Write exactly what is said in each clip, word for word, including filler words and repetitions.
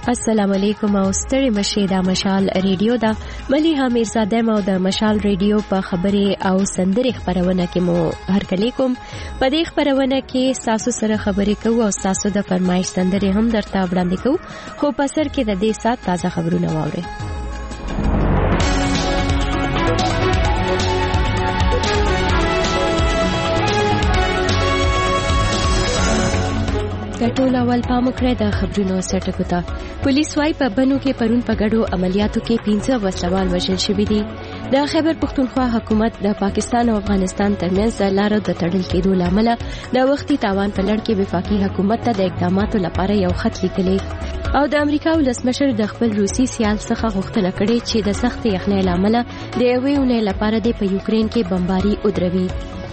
السلام علیکم او ستړي مشه دا مشال ریډیو دا ملي حمیرزاده مو د مشال ریډیو په خبره او سندري خبرونه کې مو هرکلی کوم. په دې خبرونه کې تاسو سره خبرې کوو او تاسو د فرمایش سندري هم درته وړاندې کوو، خو په سر کې د دې سات تازه خبرونه واورئ. د ټول اول پام کړی د خبرونو سرټکو ته. پولیس وايي په بنو کې پرون په ګډو عملیاتو کې پنځه وسلوال وژل شوي دي. د خیبر پختونخوا حکومت د پاکستان او افغانستان ترمنځ د لارو د تړل کېدو لامل د وختي تاوان په لړ کې وفاقي حکومت ته د اقداماتو لپاره یو خط لیکلی او د امریکا ولسمشر د خپل روسي سیال څخه غوښتنه کړې چې د سخت یخنۍ لامل د یوې اونۍ لپاره د په یوکرين کې بمباري ودروي.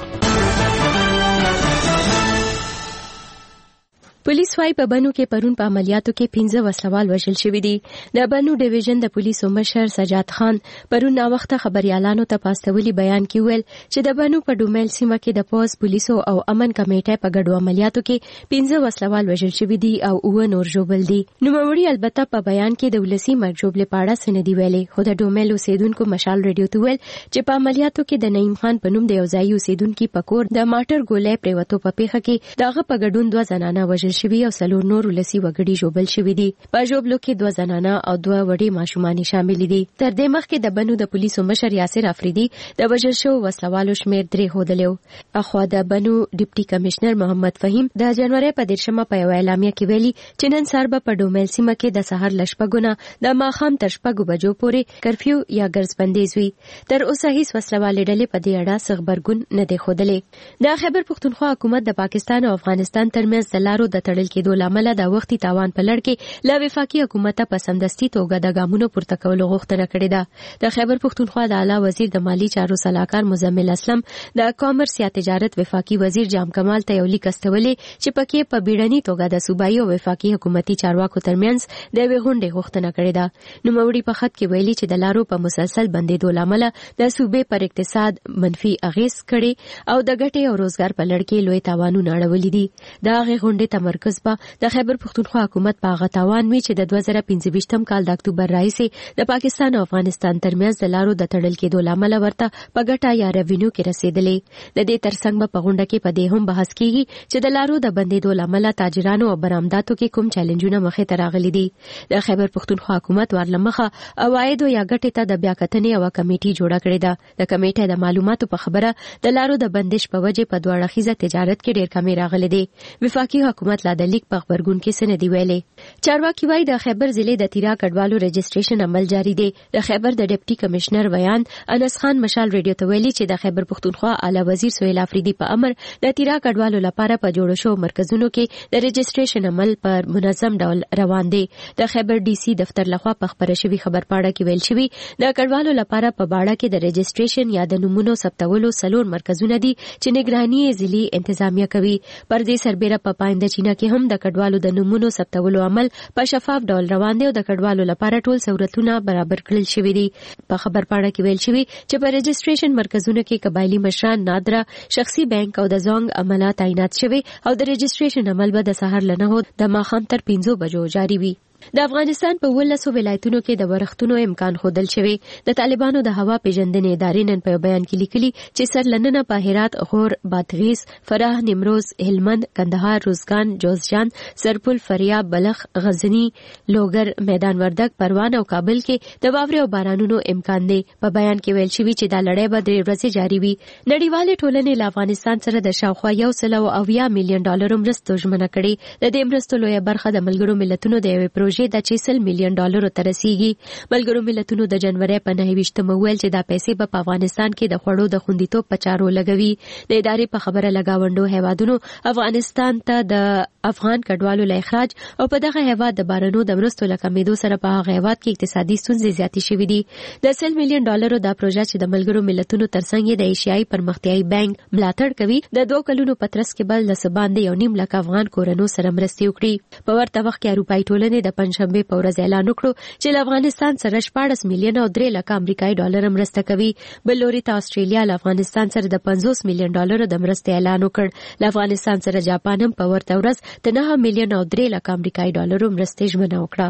پولیس وايي په بنو کې پرون په عملیاتو کې پنځه وسلوال وژل شوي دي. د بنو ډیویژن د پولیسو مشر سجاد خان پرون نا وخته خبريالانو ته پاستولي بیان کې ویل چې د بنو په ډومیل سیمه کې د پولیس پولیسو او امن کمیټې په ګډو عملیاتو کې پنځه وسلوال وژل شوي دي او اوه نور ژوبل دي. نوموړي البته په بیان کې د ولسی مرجوب لپاره سندې ویلې، خو د ډومیل اوسیدونکو مشال ریډیو ته ویل چې په عملیاتو کې د نعیم خان په نوم د یو ځای اوسیدونکو په کور د ماټر ګولې پریوتو په پیخه کې دغه په ګډون دوه زنانه وژل شوي او څلور نور ولسی وګړي ژوبل شوي دي. په ژوبلو کې دوه زنانه او دوه وړي ماشومان شامل دي. تر دې مخکې د بنو د پولیسو مشر یاسر افریدي د وژل شوو وسلوالو شمیر درې ښودلی و. اخوا د بنو ډیپټي کمشنر محمد فهیم د جنوري په دیرشمه په یوه اعلامیه کې ویلي چې نن سهار به په ډومیل سیمه کې د سهار له شپږو نه د ماښام تر شپږو بجو پورې کرفیو یا ګرځبندیز وي. تر اوسه هیڅ وسلوالې ډلې په دې اړه څه غبرګون نه دی ښودلی. د خیبر پختونخوا حکومت د پاکستان او افغانستان ترمنځ د لارو د تړل کېدو لامل د وختي تاوان په لړ کې له وفاقي حکومت په سمدستي توګه د ګامونو پورته کولو غوښتنه کړې ده. د خیبر پختونخوا د اعلی وزیر د مالی چارو سلاکار مزمل اسلم د کامرس یا تجارت وفاقي وزیر جام کمال ته یو لیک استولې چې پکې په بیړني توګه د صوبایي او وفاقي حکومتي چارواکو ترمنځ د یوې غونډې غوښتنه کړې ده. نوموړي په خط کې ویلي چې د لارو په مسلسل بندېدو لامل د صوبې پر اقتصاد منفي اغیز کړي او د ګټې او روزګار په لړ کې لوی تاوانونه اړولي دي. دا غي غونډې تمرکز به د خیبر پختونخوا حکومت په هغه تاوان وی چې د دوه زره پنځه ویشتم کال د اکتوبر راهیسې د پاکستان او افغانستان ترمنځ د لارو د تړل کېدو لامل ورته په ګټه یا ریوینیو کې رسیدلې. د دې ترڅنګ به په غونډه کې په دې هم بحث کیږي چې د لارو د بندېدو لامل تاجرانو او برآمداتو کې کوم چیلنجونه مخې ته راغلي دي. د خیبر پختونخوا حکومت ورلمخه عواید یا ګټې ته د بیا کتنې او کمیټې جوړه کړې ده. د کمیټې د معلوماتو په خبره د لارو د بندش په وجه په دوه اړخیزه تجارت کې ډېر کمی راغلي دي. وفاقي حکومت لا د لیک په خبرګون کې سندې ویلې. چارواکي وايي د خیبر ضلع د تیرا کډوالو رجسټریشن عمل جاری دی. د خیبر د ډیپټي کمشنر ویان انس خان مشال ریډیو ته ویلي چې د خیبر پختونخوا اعلی وزیر سہیل افریدي په امر د تیرا کډوالو لپاره په جوړ شو مرکزونو کې د رجسټریشن عمل پر منظم ډول روان دی. د خیبر ډي سي دفتر لخوا په خبره شوی خبر پاړه کې ویل شوی د کډوالو لپاره په باړه کې د رجسټریشن یا د نمونو ثبتولو څلور مرکزونه دي چې نگرانی ضلعي انتظامیه کوي. پر دې سربېره په پاینده چینه کې هم د کډوالو د نمونو ثبتولو عمل په شفاف ډول روان دی او د کډوالو لپاره ټول سہولتونه برابر کړل شوي دي. په خبر پاړه کې ویل شوی چې په رجسټریشن مرکزونو کې قبایلی مشران، نادره، شخصي بانک او د زونګ عملات تعینات شوي او د رجسټریشن عمل به د سهار لنهو د ماښام تر پنځو بجو جاری وي. د افغانستان په ولسو ولایتونو کې د ورښتونو امکان ښودل شوی. د طالبانو د هوا پیژندنې ادارې نن په بیان کې لیکلي چې سرلننه په هرات، غور، بادغیس، فراه، نیمروز، هلمند، کندهار، روزګان، جوزجان، سرپل، فاریاب، بلخ، غزنی، لوګر، میدان وردګ، پروان او کابل کې د واورې او بارانونو امکان دی. په بیان کې ویل شوی چې دا لړۍ به درې ورځې جاری وي. نړیوالې ټولنې له افغانستان سره د شاوخوا یو سل او اویا میلیون ډالر مرستو ژمنه کړې. د دې مرستو لویه برخه د ملګرو ملتونو د یوې پروژې د چې سل میلیون ډالرو ته رسیږي. ملګرو ملتونو د جنوري په نهه ویشتمه ویل چې دا پیسې به په افغانستان کې د خوړو د خوندیتوب په چارو لګوي. د ادارې په خبره لګاوندو هیوادونو افغانستان ته د افغان کډوالو له اخراج او په دغه هیواد د بارانو د مرستو له کمیدو سره په هغه هیواد کې اقتصادي ستونزې زیاتې شوې دي. د سل میلیون ډالرو دا پروژه چې د ملګرو ملتونو ترڅنګ د ایشیایي پرمختیایي بانک ملاتړ کوي د دوه کلونو په ترڅ کې بل د سباندې یو نیم لک افغان کورنو سره مرستې وکړي. په ورته وخت کې اروپایي ټولنې د پنځشنبه په ورځ اعلان وکړو چې له افغانستان سره شپاړس میلیون او درې لک امریکایي ډالر مرسته کوي. بل لوري ته استرالیا له افغانستان سره د پنځوس میلیون ډالر د مرستې اعلان وکړ. له افغانستان سره جاپان هم په ورته ورځ د نهه میلیون او درې لک امریکایي ډالر مرستې ژمنه وکړه.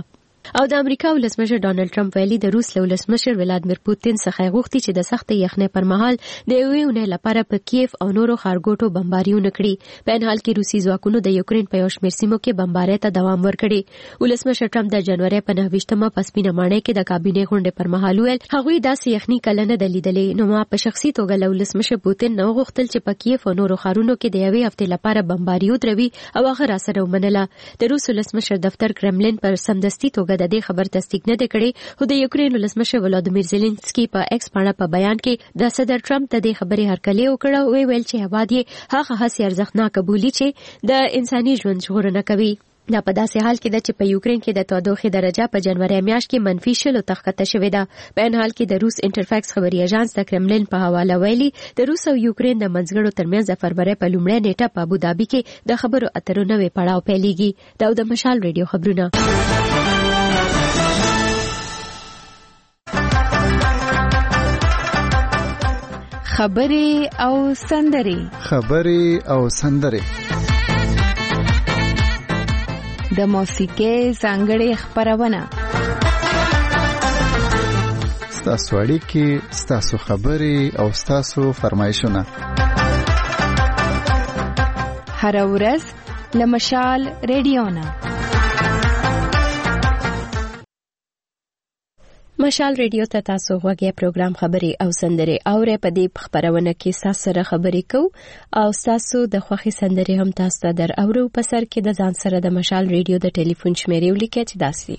او د امریکا ولسمشر ډانلډ ټرمپ ویلي د روس ولسمشر ولادیمیر پوتین څخه غوښتي چې د سخت یخنۍ پر مهال د یوې اونۍ لپاره په کیف او نورو ښارګوټو بمباریونه کړي. په ان حال کې روسي ځواکونو د یوکرين په یو شمېر سیمو کې بمبارۍ ته دوام ورکړي. ولسمشر ټرمپ د جنوري په نهه ویشتمه په سپینه ماڼۍ کې د کابینې غونډې پر مهال ویل هغوی داسې یخنۍ کله نه ده لیدلې. نو ما په شخصي توګه له ولسمشر پوتین نه غوښتل چې په کیف او نورو ښارونو کې د یوې هفتې لپاره بمباریو دروي او هغه راسره ومنله. د روس ولسمشر دفتر کرملین پر سمدستي توګه د دې خبر تصدیق نه دی کړی، خو د یوکرين ولسمشر ولادیمیر زيلنسکي په ایکس باندې په بیان کې د صدر ټرمپ د دې خبرې هرکلی وکړ او ویل چې هواد یې هغه هڅې ارزښتناک بولي چې د انساني ژوند ژغورنه کوي. دا په داسې حال کې ده چې په یوکرين کې د تودوخې درجه په جنوري میاشت کې منفي شل تخته شوې ده. په ان حال کې د روس انټرفیکس خبري اژانس د کرملین په حواله ویلي د روس او یوکرين د منځګړو ترمنځ د فروری په لومړۍ نیټه په ابوظبي کې د خبرو اترو نوې پړاو پیلېږي. دا د مشال ریډیو خبرونه. خبرې او سندرې خبرې او سندرې د موسیقۍ ځانګړې خبرونه ستاسو اړیکې، ستاسو خبرې او ستاسو فرمایشونه هر ورځ له مشال ریډیو نه. مشال ریډیو ته تاسو غوږی پروګرام خبري او سندري اورې په دې خبرونه کې تاسو سره خبرې کو او تاسو د خوخي سندري هم تاسو ته در اورو. په سر کې د ځان سره د مشال ریډیو د ټلیفون شمیرې ولیکئ چې داسي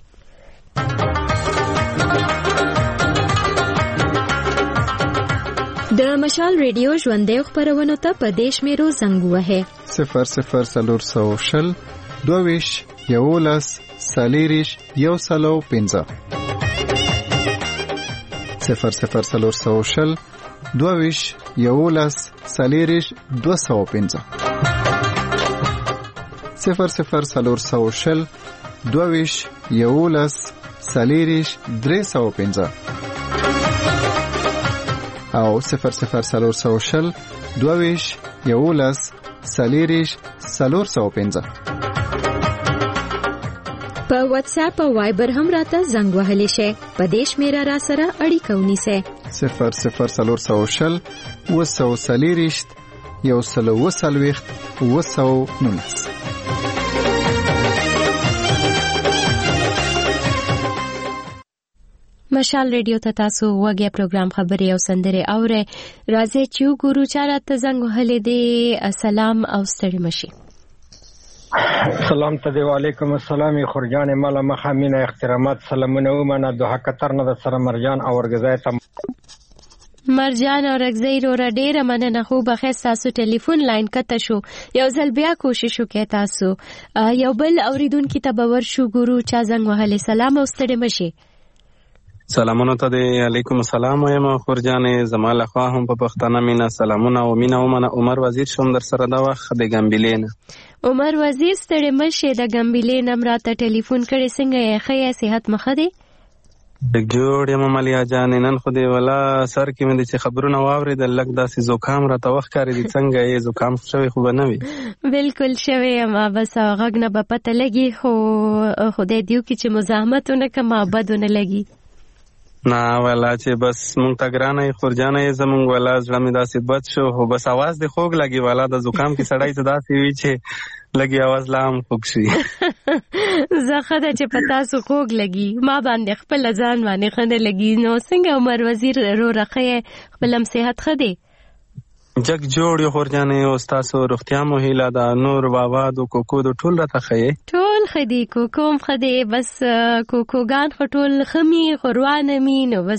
د مشال ریډیو ژوندې خبرونه ته په دیش میرو زنګ وهه صفر صفر سلور سو شل دویش یولس سالیریش یو سلو پنځه صفر صفر سلور سو شل دویش یولس سالیریش دو سو پنځه صفر صفر سلور سو شل دویش یولس سالیریش درې سو پنځه او صفر صفر سلور سو شل دویش یولس سالیریش سلور سو پنځه. په واتس اپ او وایبر هم راته زنګ وهلی شي. په دیش میرا را سره اړیکه ونیسه صفر صفر سلور سو شل وسو سالیریشت یو سلو وسلويخت وسو نونس. مشال ریډیو ته تاسو وګورئ پروګرام خبري او سندري اورې. راځي چې ګورو چارته زنګ وهلی دی. السلام او ستړي مشي. سلام ته دی. وعلیکم السلام. خورجان مالا مخامینه احترامات سلامونه ومنه. دوه کتر نه د سره مرجان او ورګزای ته مرجان او ورګزای رو ډیره مننه. خو بخیر تاسو ټلیفون لاین کته شو. یو ځل بیا کوشش وکړئ تاسو یو بل اوریدونکو ته باور شو ګورو چا زنګ وهلی. سلام او ستړي مشي. سلامونه ته دی. علیکم السلام وایم خورجانې زماله خوا هم په پښتانه مینا سلامونه او مینا ومنه. عمر وزیر شوم در سره دا وخت د ګمبلین. عمر وزیر ستړي مشه د ګمبلین امر ته ټلیفون کړي. څنګه یې خې صحت مخه دی؟ د جوړ یم مالیا جان نن خو دی ولا سر کې مې چې خبرونه واوري د لګ داسې زکام را توخ کاری دي. څنګه یې زکام شوی خو نه وي؟ بالکل شوی ما بس غږ نه په پته لګي خو خدای دیو کې چې مزاحمتونه کما بدونه لګي. نه ولا چې بس مونږ ته ګرانه خورجانه زمونږ ولا زړه مې داسې بد شو خو بس आवाज دی خوږ لګي. ولا د زکام کې سړی ته داسې وی چې لګي आवाज لام خوږ شي. زخه د چې پتا سو خوږ لګي ما باندې خپل ځان باندې خنده لګي. نو څنګه عمر وزیر رو رخه خپلم صحت خدي جگ جوړ یو خورجانې او تاسو روغتیا مو هیله ده. نور بابا د کوکو د ټول راته خې ټول خدي کوکوم خدي بس کوکوګان خټول خمي خوروانه مين بس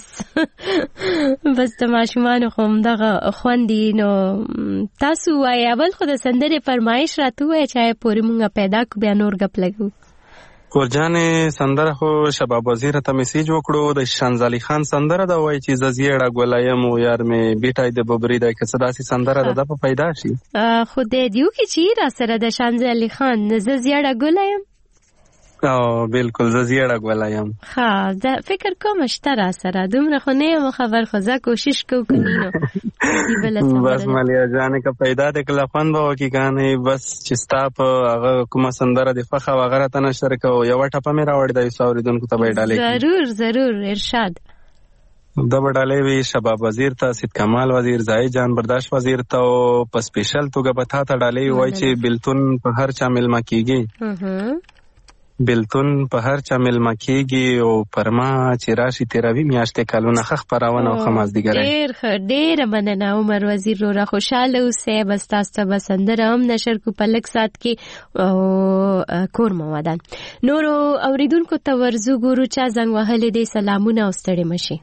بس د ماشومان خو دغه خوندي. نو تاسو وايي اول خو د سندري فرمایش راته وای چې پوری مونږه پیدا کو بیا نور غپ لګو. خورجانې سندره خو شباب وزیر ته میسیج وکړو د شانزالي خان سندره دا وای چې ززیړه ګولایم او یار مې بیټای د ببری دا کسه داسي سندره ده په پیدا شي. خو دې دیو کې چې را سره د شانزالي خان ززیړه ګولایم او بالکل زیاړه غولایم. ها دا فکر کوم شته را سره دومره خو نه خبر خو زه کوشش کو کنینو. بس مالیا جانې که پیدا د کله خوان به وکی کنه بس چې ستا په هغه کومه سندره د فخه وغیرہ ته نشر کو یو ټپه مې راوړی د سوریدونکو ته به ډالې. ضرور ضرور ارشاد. د بډالې وی شباب وزیر ته سید کمال وزیر زای جان برداشت وزیر ته په سپیشل توګه به تا ته ډالې وای چې بلتون په هر چا ملما کیږي. بلتون په هر چا ملما کیږي او پرما چې راشي تیروي میاشتې کالونه خخ پراونه او خماس دیګره. ډیر ښه ډیر مننه عمر وزیر رو را خوشاله اوسه. بس تاسو ته بسندره هم نشر کو په لک سات کې او کور موادان نورو اوریدونکو ته ورزو ګورو چا زنګ وهلې دي. سلامونه او ستړي مشي.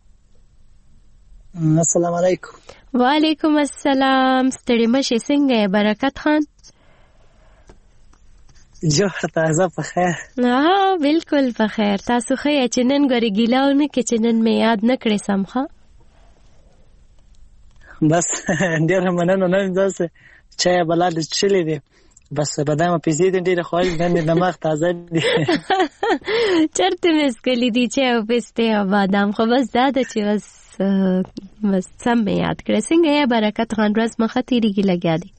السلام علیکم. وعلیکم السلام. ستړي مشي څنګه برکت خان؟ جو تازه په خیر. ها بالکل په خیر. تاسو خې چې نن غری ګیلاونه کې چې نن مې یاد نکړې سمخه. بس ډیر مننه نن داسه چا بلاد چلی دی بس بادام پیزې ډیر خوښ نن دماغ تازه دی. چرته مسکلی دی چې او پسته او بادام خو بس زده چې بس بس سم مې یاد کړې. څنګه یې برکت خان ورځ مخه تیریږي لګیا دی؟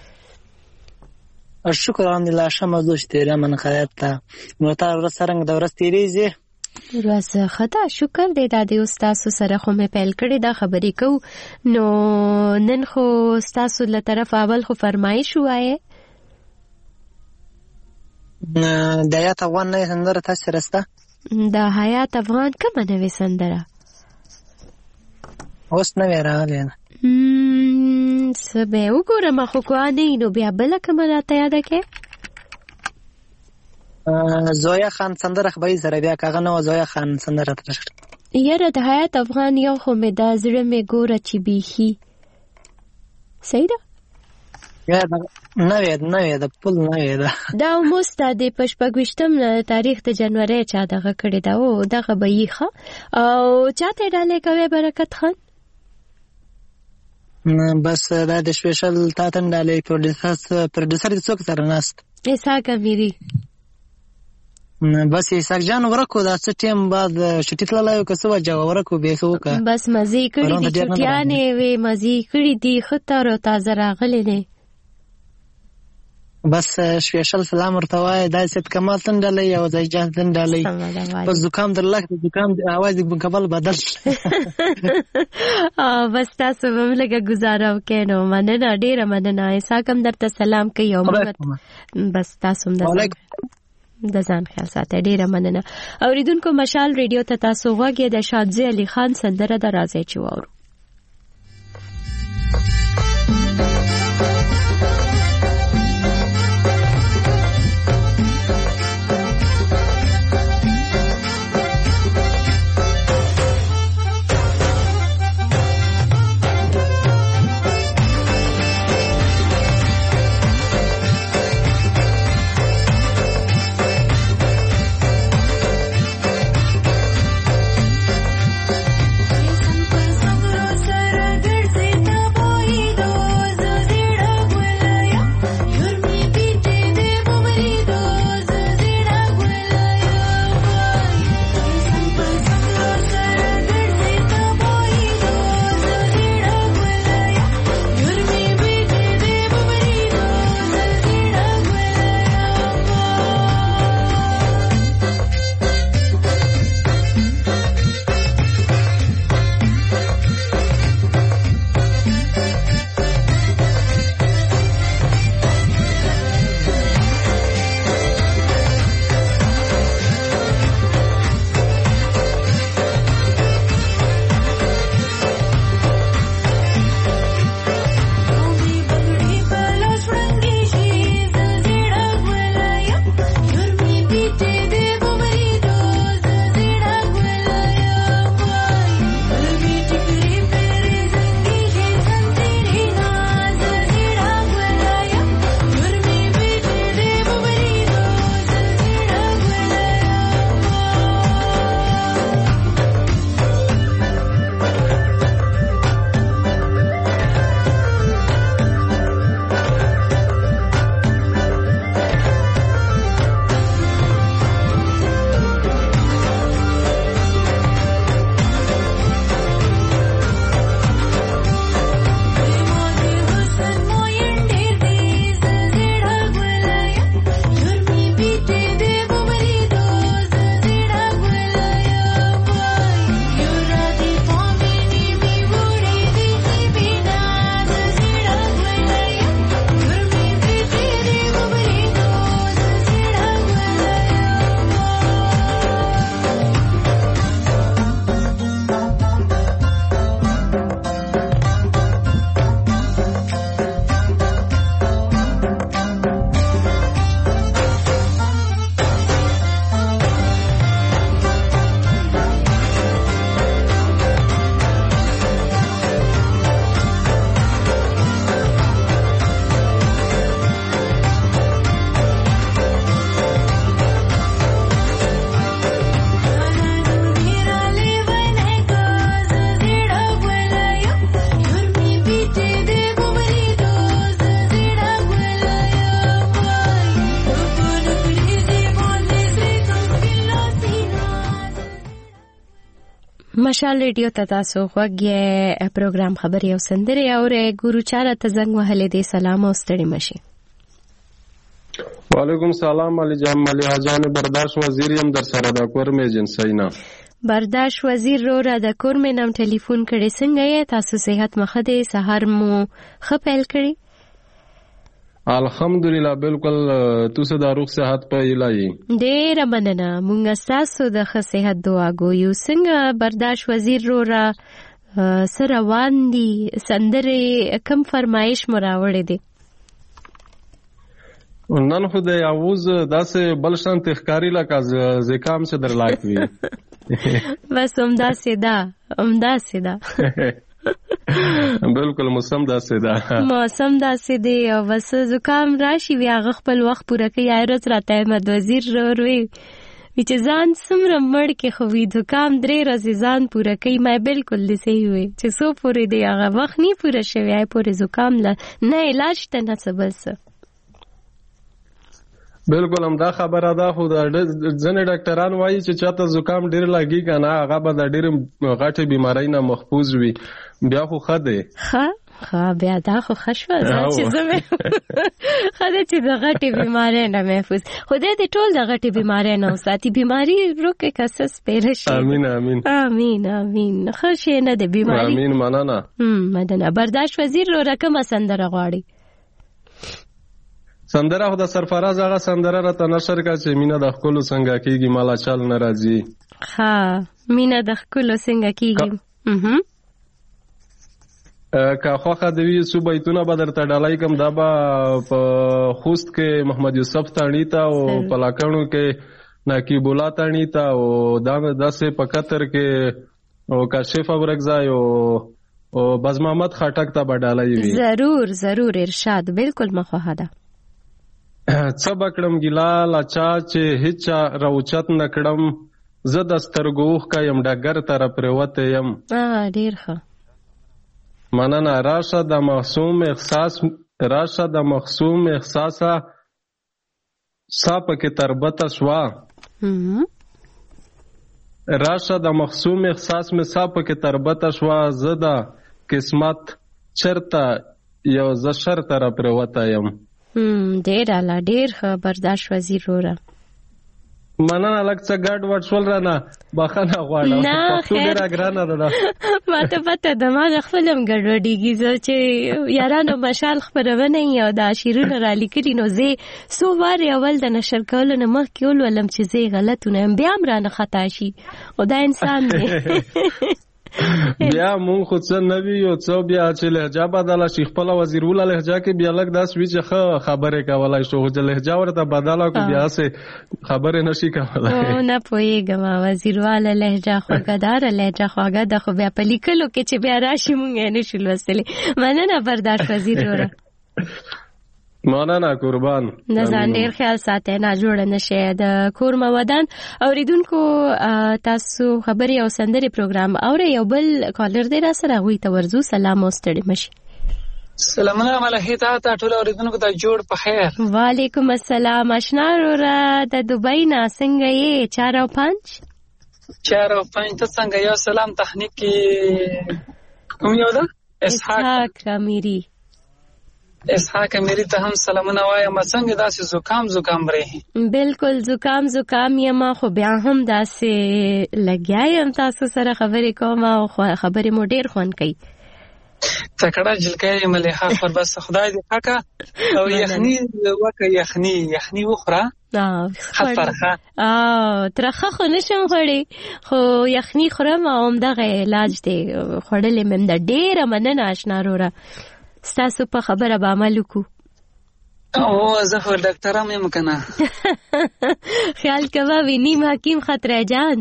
شکر الحمدلله ښه موضوع چې تیره من خیرات ته نو تا ورځ څرنګه د ورځ تیریږي؟ ورځ خدا شکر دی دا د استاسو سره خو مې پیل کړې دا خبرې کو نو نن خو استاسو له طرف اول خو فرمایش وایي د حیات افغان نه سندره تاسو راسته د حیات افغان کومه نوې سندره اوس نه راغلی نه سبه وګورم خو کوانه نو بیا بل کومه راته یاد کې زویا خان سندره خبري سره بیا کاغه نو زویا خان سندره تر یاره د حیات افغان یو خو مې دا زړه مې ګوره چې بیخي صحیح ده یا نه وې نه وې د پل نه وې دا دا مستعد پشپګوشتم تاریخ د جنوري چا دغه کړی دا او دغه به یې او چاته ډالې کوي برکت خان بس دا د سپیشل تاتن ډالې پروډوسر پروډوسر څوک سره ناست اسحاق امیری بس اسحاق جان ورکو دا څه ټیم بعد چټی تللای او کسو جواب ورکو به سوکا بس مزي کړی دي چټیانه وي مزي کړی دي خطر او تازه راغلي نه بس سپیشل سلام ورته وای دا سید کمال تندلې او د اجازه تندلې بس زکام در لک زکام आवाज د کابل بدل ا بس تاسو وملګه گزاره وکینو مننه ډیره مننه اساکم درته سلام کوي او بس تاسو هم د ځان خیال ساتئ ډیره مننه اوریدونکو مشال ریډیو ته تاسو غوږی د شادزی علي خان سندره د راځي چوارو Sara مشال ریډیو ته تاسو غوږی پروګرام خبري او سندري اورئ. ګورو چاره ته زنګ وهلې دي. سلام او ستړي مشي. وعلیکم سلام علی جان ملي حجان برداشت وزیر يم در سره د کورم ایجنسینا. برداشت وزیر رو را د کورم نام ټلیفون کړي. څنګه یې تاسو صحت مخه دي؟ سحر مو خپل کړي؟ الحمدلله بالکل. تاسو د روغ صحت په الهي ډېر مننه. مونږ تاسو د ښه صحت دعا کوو. څنګه برداشت وزیر رو را سره روان دي؟ سندري کم فرمایش مراوړې دي؟ نن خو د یاوز داسې بل شان تخکاری لکه زکام چې در لاک وي. بس عمده سیدا عمده سیدا بالکل موسم داسې ده موسم داسې دی او بس زکام راشي بیا هغه خپل وخت پوره کوي. ایرت راته احمد وزیر وروي چې ځان څومره مړ کې خو وي زکام درې ورځې ځان پوره کوي. ما بالکل داسې وي چې څو پورې دی هغه وخت نه پوره شوی ای پورې زکام لا نه علاج ته نه څه بل څه. بالکل هم دا خبره ده. خو د ځینې ډاکټران وایي چې چاته زکام ډېر لګي که نه هغه به د ډېرې غټې بیمارۍ نه محفوظ وي. بیا خو ښه دی. ښه ښه بیا دا خو ښه شوه چې زه مې ښه ده چې د غټې بیمارۍ نه محفوظ. خدای دې ټول د غټې بیمارۍ نه وساتي. بیماري روکې که څه سپېره شي. امین امین امین امین. ښه شی نه دی بیماري. امین مننه مننه. برداشت وزیر رو رقمه سندره غواړي؟ سندره خو د سرفراز هغه سندره راته نشر کا چې مینه د ښکلو څنګه کېږي مالا چل نه راځي. ښه مینه د ښکلو څنګه کېږي. که خوښه د وي څو بیتونه به درته ډالۍ کړم. دا به په خوست کې محمد یوسف تاڼي ته او په لاکڼو کې نقیب الله تاڼي ته او دا داسې په قطر کې او کاشف ابرګزای او او باز محمد خټک ته به ډالۍ وي. ضرور ضرور ارشاد. بالکل مخواهه ده. څه بکړم ګیلا لاچا چې هیچا راوچت نکړم زه د سترګو اوښکه یم ډګر ته راپرېوتی یم. ډېر ښه مننه. راشه د مخصوم احساس راشه د مخصوم احساسه سا پکې تربته شوه. راشه د مخصوم احساس مې سا پکې تربته شوه زه د قسمت چرته یو زه شرته راپرېوتی یم. ډېر اعلی. ډېر ښه برداشت وزیر وروره. مننه. لږ څه ګډ وډ شول رانه بخښنه غواړم. پښتو ډېره ګرانه ده. ما ته پته ده ما د خپل هم ګډوډېږي. زه چې یارانو مشال خپرونه یې او دا شعرونه رالیکلي نو زه څو وارې اول د نشر کولو نه مخکې ولولم چې زه یې غلطونه یم بیا هم رانه خطا شي. خو دا انسان دی. بیا مونږ خو څه نه وي یو څه بیا چې لهجه بدله شي خپله وزیروله لهجه کې بیا لږ داسې وي چې ښه خبرې کولی شو. خو چې لهجه ورته بدله کړو بیا هسې خبرې نه شي کولی. نه پوهېږم وزیرواله لهجه خوږهداره لهجه خواږه ده خو بیا په لیکلو کې چې بیا راشي مونږ یې نه شو لوستلی. مننه برداشت وزیر وروره. مننه قربان. د ځان ډېر خیال ساتئ ناجوړه نه شئ. د کور مودان اورېدونکو تاسو خبرې او سندرې پروګرام اورئ. یو بل کالر دی را سره هغوی ته ورځو. سلام او ستړي مه شئ. سلامونه ملهې ته ته ټولو اورېدونکو ته جوړ په خیر. وعلیکم السلام. اشنا وروره د دوبۍ نه څنګه یې؟ چار او پنج چار او پنج ته څنګه یو سلام تخنیک کې کوم یو ده؟ اسحاق امیري. اسحاق امیري ته هم سلامونه وایم. څنګه داسې زکام زکام برې؟ بالکل زکام زکام یم خو بیا هم داسې لګیا یم تاسو سره خبرې کوم او خبرې مو ډېر خوند کوي. تکړه جلکۍ مليحه خور بس خدای دې پاکه او یخني وکه یخني یخني وخوره. خفرخه او ترخه خو نشم خوړی خو یخني خورم او همدغه علاج دی خوړلې مې د ډېره مننه اشنا وروره. ستاسو په خبره به عمل وکړو. او زه خو ډاکټر هم یم که نه. خیال کوه وینیم حکیم خطره جان.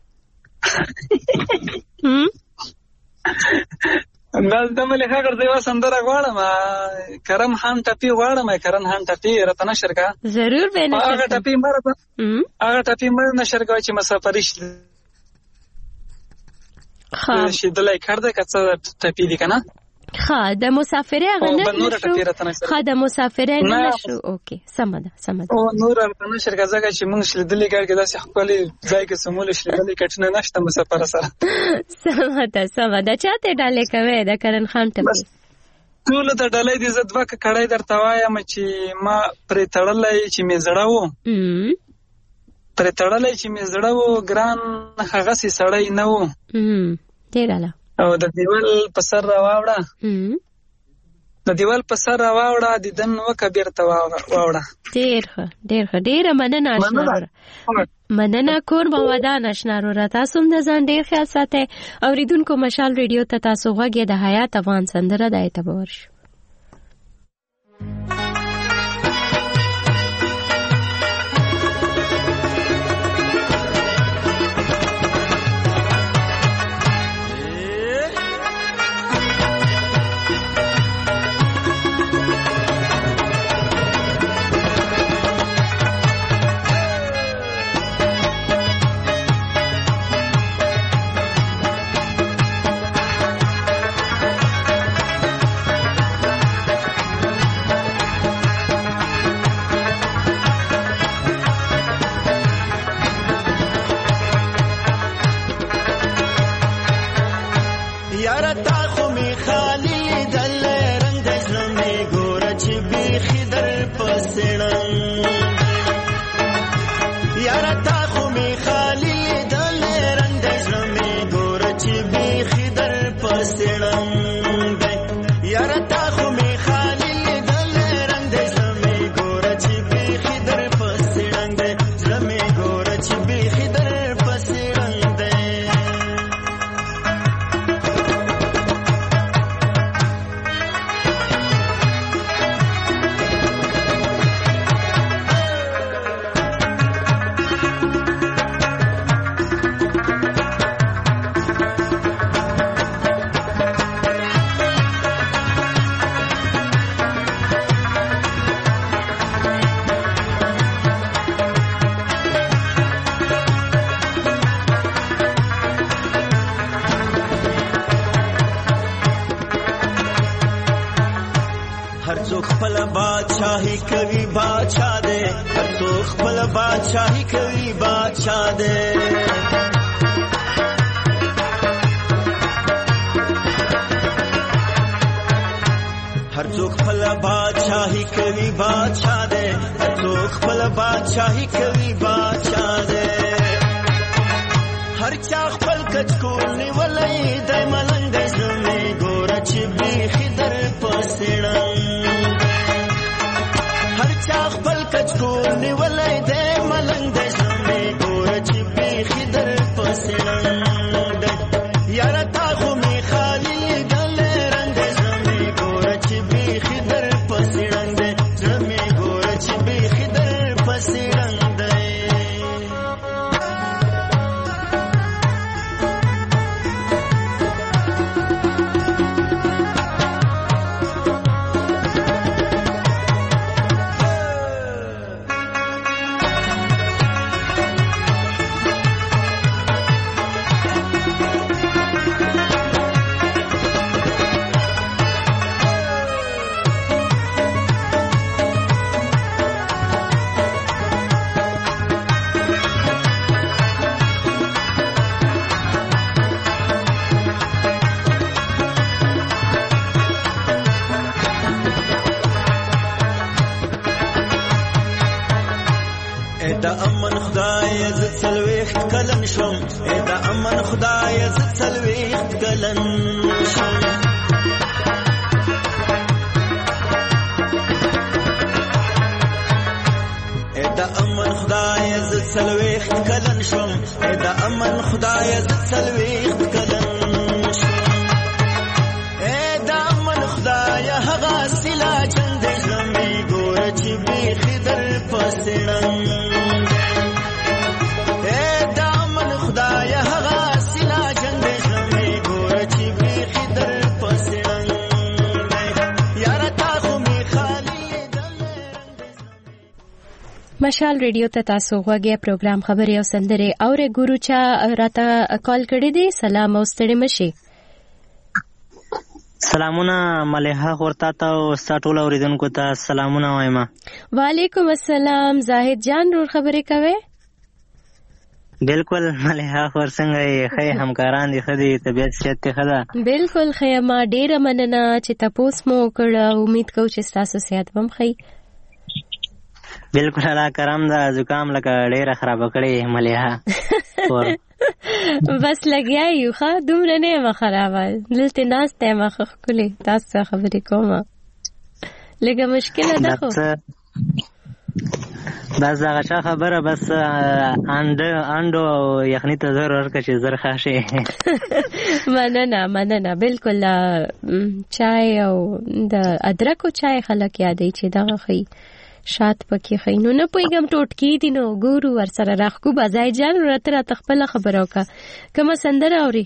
دلته مليحه ګرځې یوه سندره غواړم. کرم خان ټپي غواړم. کرم خان ټپي راته نشر که. ضرور به نشر هغه ټپي مه راته هغه ټپي مه نشر کوه چې مسافري شیدلی کړ دی که څه ټپي دي که نه. ها د مسافرې هغه نه شو ها د مسافرې نه شو اوکې سم ده سم ده او نور په نشر غزاګه چې موږ شلدلې ګر کې داسې خپل ځای کې سمول شلدلې کټنه نشته مسافر سره سم ده سم ده چاته ډالې کوي د کرن خان ته ټول ته ډالې دې زد وک کړای درته وایم چې ما پر تړلې چې می زړه وو پر تړلې چې می زړه وو ګران هغه سي سړی نه وو ډیراله او د دیوال په سر راوړه د دیوال په سر راوړه د دن وکبیر ته واوړه ډیر ډیر ډیر مننه آشنا مننه کور مو ودان آشنا رو تاسو هم ځان ډیر خیال ساتئ اوریدونکو مشال ریډیو ته تاسو غوږی د حیات افغان سندره د اعتبار شو बादशाही कवि बादशाह दे हर तो खपल बादशाही कवि बादशाह दे हर तो खपल बादशाही कवि बादशाह दे हर तो खपल बादशाही कवि बादशाह दे हर चा खपल कचकोल निवलई दय मलंग जमे गोरच भी खिदर पसड़ा हर चाख पल कचकोल निवलई दे मलंग दे समे गोरच पे खिदर पसरंग यारा ताखो में खाली गले रंग समे गोरच पे खिदर पसरंग समे गोरच पे खिदर पसरंग دا امن خدای ز سلويخت کلن شوم دا امن خدای ز سلويخت کلن شوم دا امن خدای ز سلويخت کلن شوم دا امن خدای ز سلويخت کلن شوم دا امن خدای هغه سلا چند زمي ګورچ به خدر پسړم مشال ریډیو ته تاسو غوږی پروګرام خبري او سندره اورې ګورو چا راته کال کړی دی. سلام او ستړي مشي. سلامونه مليحه خورتا ته او ستا ټول اوریدونکو ته سلامونه وایم. وعلیکم السلام. زاهد جان رور خبرې کوي؟ بالکل مليحه خور څنګه یې؟ ښه همکاران دي، ښه دي، طبیعت صحت ته ښه ده؟ بالکل ښه ما ډیره مننه چې تاسو مو کړه. امید کوم چې تاسو صحت هم ښه. بالکل الله کرم ده. زکام لکه ډیره خراب کړی مليحه خور. بس لګیا یو ښه دومره نه ما خرابه دلته ناس ته ما خولي تاسو خبرې کومه لګه مشکله ده خو بس هغه چا خبره بس اند اندو یخنی ته ضرور کچې زر خاشه مننه مننه. بالکل چای او د ادرک او چای خلک یادې چې دغه خي شات پکې خینو نه پویګم ټوټکی دي نو ګورو ور سره راخکو بازای جان ورته تخپل خبرو کا کوم سندره اوري؟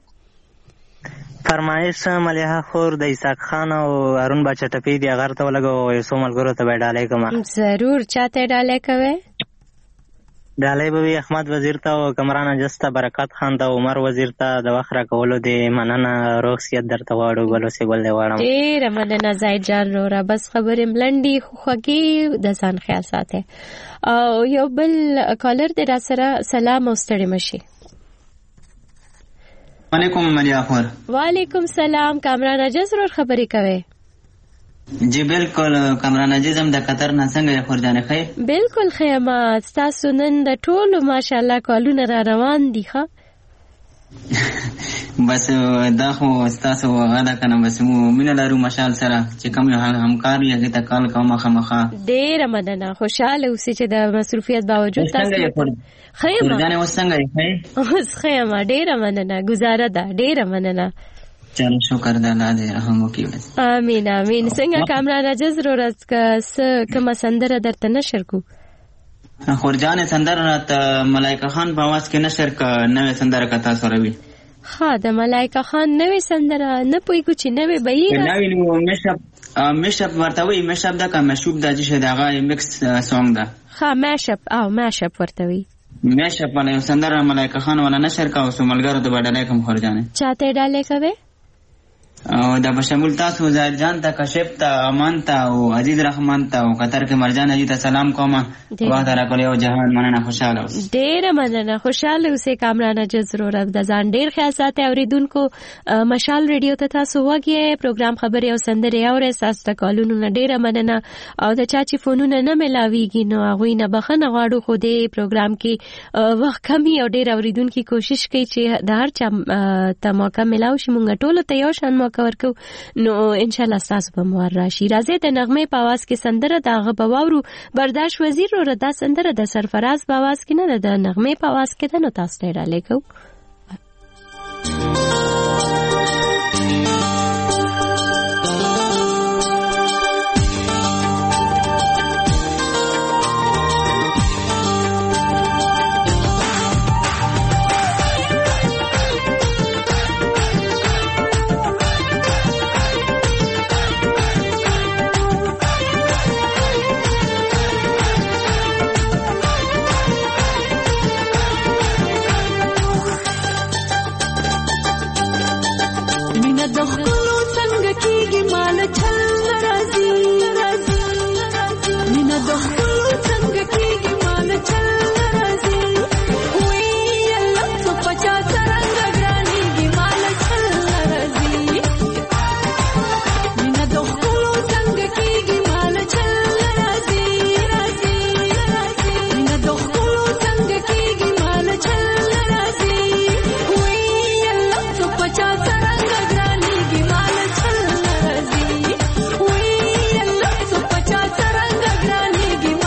فرمایش مليحه خور د اسحاق خان او هارون بچا ټپی دی هغه ته ولګو یو څو ملګرو ته ډالې کوم. ضرور چاته ډالې کوي؟ ډالۍ به احمد وزیر ته او کمران جسته برکات خان ته عمر وزیر ته د وخره کولو دی مننه. روغسیت درته واړو ګلو سی ګل دی واړم. ډیر مننه زاید جان رورا. بس خبرې ملنډي خوږی د ځان خیال ساته. او یو بل کالر دی را سره سلام او ستړي مشي. وعلیکم مليحه خور. وعلیکم سلام. کامران اجز رور خبرې کوي؟ جی بالکل کامران عزیزم د قطر نه څنګه خور جانې خې؟ بالکل خیمه تاسو نن د ټولو ماشاءالله کالونه را روان دي ښه بس دا خو تاسو غدا کنه بس مو مين لارو مشال سره چې کوم یو همکار یې ته کال کومه خمخه ډیر مننه. خوشاله اوسې چې د مصروفیت باوجود تاسو خیمه ځانه وسنګ یې اوس خیمه ډیر مننه. گزاره ده ډیر مننه. چلو شکر د الله دې رحم وکړي. امين امين. څنګه کامران اجز رورز کا س کوم سندره درته نشر کو؟ خورجان سندره رات ملائکه خان په आवाज کې نشر کا نوې سندره کتا سره وی. ها د ملائکه خان نوې سندره نه پوي کو چې نوې بهي نوې نو مشپ مشپ ورته وی. مشپ دا کا مشوب د چې دغه میکس سونګ ده. ها مشپ او مشپ ورته وی. مشپ باندې سندره ملائکه خان ولا نشر کا او سملګرو ته باندې کوم خورجان چاته ډالې کوي؟ او دا بشمول تاسو زاید جان ته کشف ته امان ته او عزیز رحمان ته او قطر کې مرجان اجي ته سلام کوم. واه را کولې او جهان مننه خوشاله اوسئ. ډېر مننه. خوشاله اوسئ کامران جزرور د ځان ډېر خیال ساتي. اوریدونکو مشال ریډیو ته تاسو وګورئ پروګرام خبري او سندري او اساس ته کالونو نه ډېر مننه. او د چاچی فونونه نه ملاويږي نو هغه نه بخنه غواړو خو دې پروګرام کې وخت کمی او ډېر اوریدونکو کوشش کوي چې د هر چا ته موقع ملاوي شي. مونږ ټول ته یو شان موقع ورکو نو ان شاء الله تاسو به مور راشي. راځي د نغمه په आवाज کې سندره داغه بواورو. برداشت وزیر رو ردا سندره د سرفراز په आवाज کې نه د نغمه په आवाज کې ده نو تاسو ته را لیکو. Give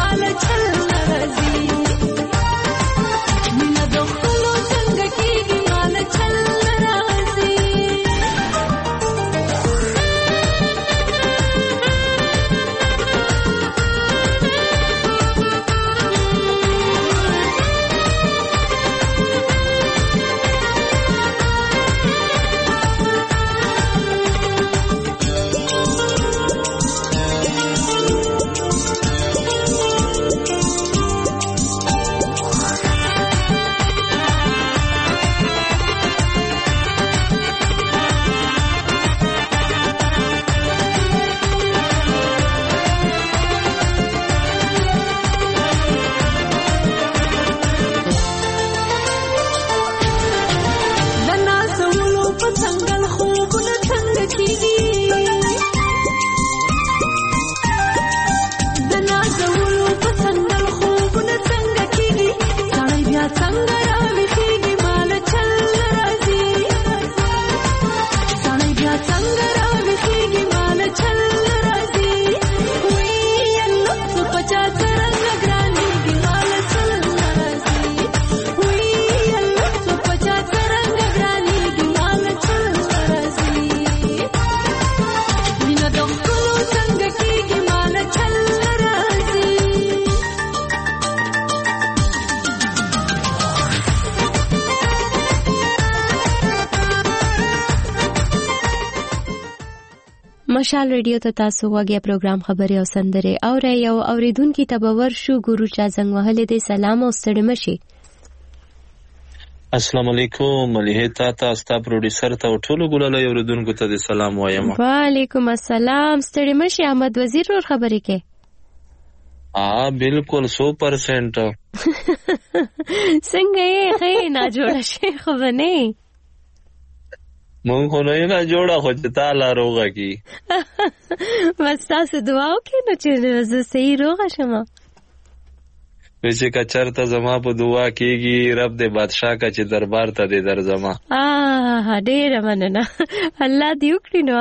مشال ریډیو ته تاسو وګیا پروګرام خبري او سندره او را یو اوریدونکو ته باور شو ګورو چا زنګ وهلې دي. سلام او ستړي مشي. السلام علیکم مليحه تا تاسو ته پروډوسر ته ټولو ګلالو اوریدونکو ته سلام وایم. وعلیکم السلام. ستړي مشي. احمد وزیر ور خبرې کې. اه بالکل سو پرسنٹ. څنګه یې خې نه جوړه شي خو نه مونږ خو نه نه جوړه خو چې تعالی روغه کی. بس تاسو دعا وکړئ نو چې زه صحیح روغه شم. چې کچر ته زما په دعا کېږي رب دې بادشاہ کا چې دربار ته دې درځما. آه ډېر مننه الله دې وکړي نو.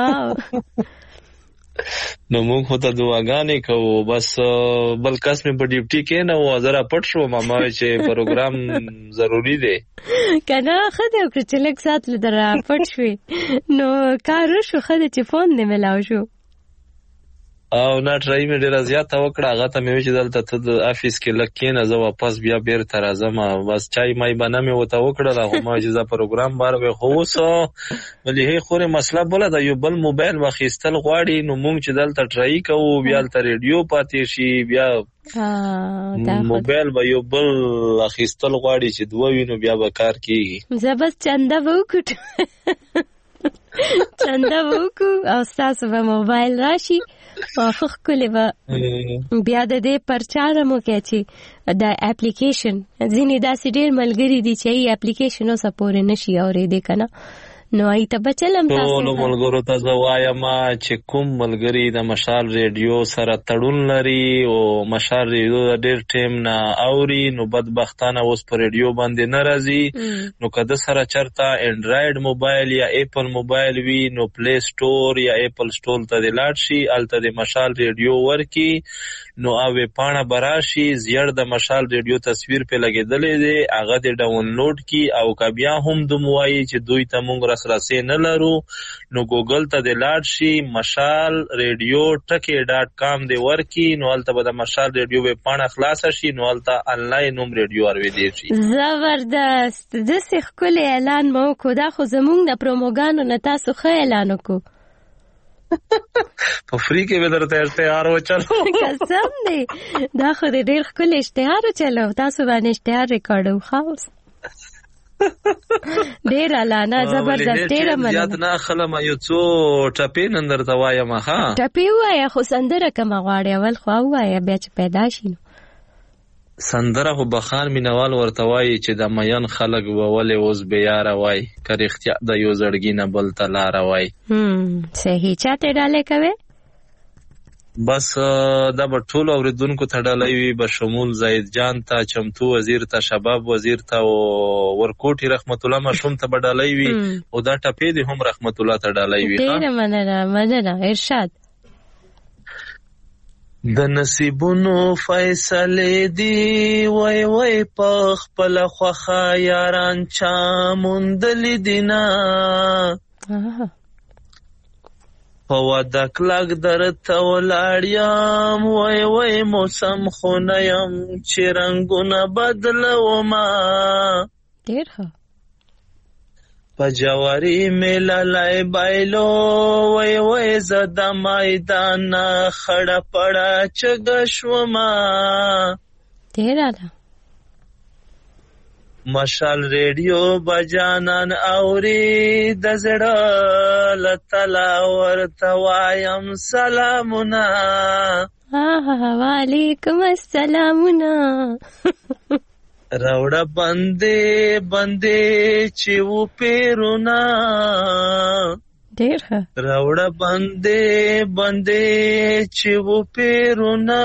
نو مونږ خو ته دعاګانې کوو بس بل کس مې په ډیوټي کې نه و زره پټ شو ماما چې پروګرام ضروری دی کنه خدای وکړي چې لږ سات لدره پټ شوي نو کار شو خدای چې فون دې ملاو شو او نه ټرای مې ډېره زیاته وکړه هغه ته مې ویل چې دلته ته د افیس کې لږ کښېنه زه واپس بیا بیرته راځم بس چای مای بنه مې ورته وکړله خو ما چې زه پروګرام بار وی خو اوس مليحه خورې مسله بله ده یو بل موبایل واخیستل غواړي نو مونږ چې دلته ټرای کوو بیا هلته ریډیو پاتې شي بیا موبایل به یو بل اخیستل غواړي چې دوه وي نو بیا به کار کېږي. زه بس چنده به وکړو چنده به وکړو او ستاسو به موبایل راشي واخخ کلی با بیا د دې پرچاره مو کې چې دا اپلیکیشن ځینې داسې ډېر ملګري دي چې ای اپلیکیشن اوسه پورې نشي اورېدی که نه نو ای ته به چلم تاسو ټولو ملګرو ته زه وایم چې کوم ملګري د مشال ریډیو سره تړون لري او مشال ریډیو د ډېر ټیم نه اوري نو بدبختانه اوس په ریډیو باندې نه راځي نو که د سره چرته انډرایډ موبایل یا ایپل موبایل وي نو پلی سټور یا ایپل سټور ته دې لاړ شي هلته د مشال ریډیو ورکي نو او پاڼه براشي زیړ د مشال ریډیو تصویر په لګېدلې دی هغه دې ډاونلوډ کی او که بیا هم دوم وایي چې دوی ته مونږ راسرسي نه لرو نو ګوګل ته دې لاړ شي مشال ریډیو ټکې ډاټ کام دې ورکي نو هلته به د مشال ریډیو ویب پاڼه خلاصه شي نو هلته انلاین هم ریډیو اورېدی شي. زبردست داسې ښکلی اعلان مو وکړو دا خو زمونږ د پروموګانو نه تاسو ښه اعلان وکړو په فری کې به درته اشتهار وچلو قسم دی دا خو دې ډېر ښکلی اشتهار وچلو تاسو باندې اشتهار ریکارډ خاص ډېر اعلانه زبردست ډېره مننه. زیات نه اخلم یو څو ټپې نن درته وایم ها ټپې ووایه خو سندره کومه غواړې اول خو ووایه بیا چې پیدا شي نو سندره خو بخار مینوال ورته وایي چې د مین خلک به ولې اوس بې یاره وایي که رښتیا د یو زړګي نه بل ته لاره وایي. صحیح چاته ډالۍ کوې؟ بس دا به ټولو اورېدونکو ته ډالۍ وي به شمول زید جان ته چمتو وزیر ته شباب وزیر ته او ورکوټي رحمت الله مشوم ته به ډالۍ وي او دا ټپې دې هم رحمت الله ته ډالۍ وي. ډېره مننه مننه ارشاد. د نصیبونو فیصلې دی وای وای په خپل خوخه یاران چا موندلې دینا په واده کلک درته ولاړ یم وای وای موسم خو نه یم چې رنګونه بدلومه ډېر ښه په جواري مې لالی بایلو وای وای زه د میدان نه خړه پړه چږه شومه ډېر اعلی مشال ریډیو به جانان اوري د زړه له تله ورته وایم سلامونه وعلیکم السلامونه راوړه بندې بندې چې و پیرونه ډېر ښه راوړه بندې بندې چې و پیرونه